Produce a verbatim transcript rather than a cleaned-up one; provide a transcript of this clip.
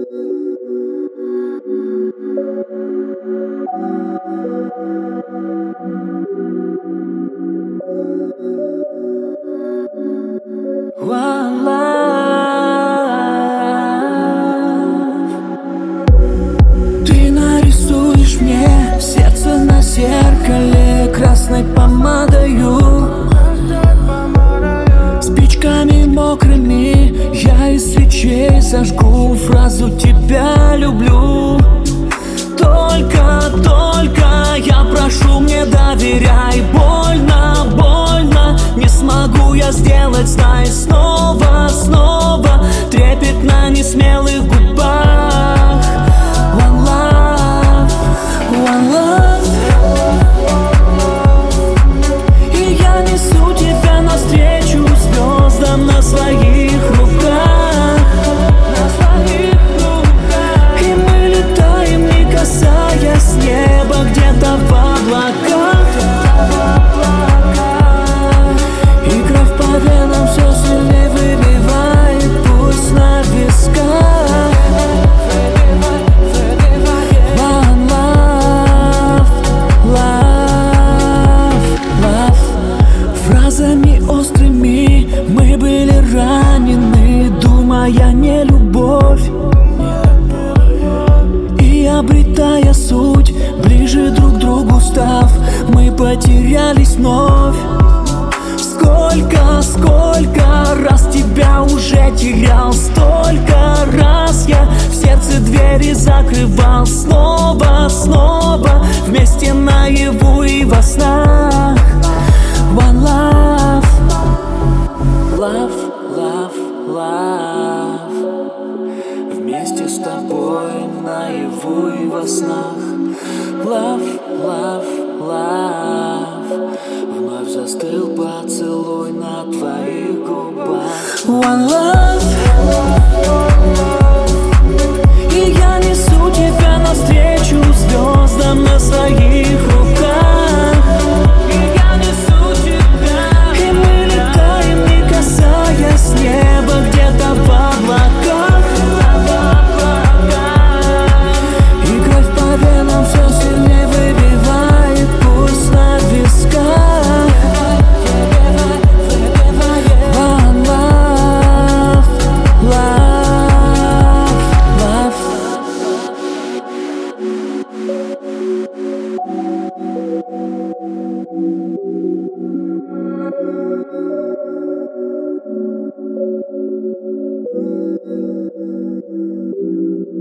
One love. Ты нарисуешь мне сердце на зеркале красной помадою, спичками мокрыми я из свечей зажгу фразу «тебя люблю». Только, только я прошу, мне доверяй. Больно, больно, не смогу я сделать, знай. Снова, снова трепет на несмелых губах. One love, one love. И я несу тебя навстречу звездам на своих руках, на своих руках. И мы летаем, не касаясь неба, где-то в облаках. И кровь по венам все сильнее выбивает пульс на висках. One love, love, love. Фразами острыми мы были ранены, думая не любовь, и обретая суть, ближе друг к другу став, мы потерялись вновь. Сколько, сколько раз тебя уже терял, столько раз я в сердце двери закрывал. Снова, снова вместе наяву и во снах. One love, love, love, love. Вместе с тобой наяву и во снах. Love, love, love. Вновь застыл поцелуй на твоих губах. One love. И я несу тебя навстречу звездам на своих руках. И я несу тебя. И мы летаем, не касаясь неба, где-то в облаках. И кровь по венам все сильнее выбивает пульс на висках. One love, love, love. Thank you.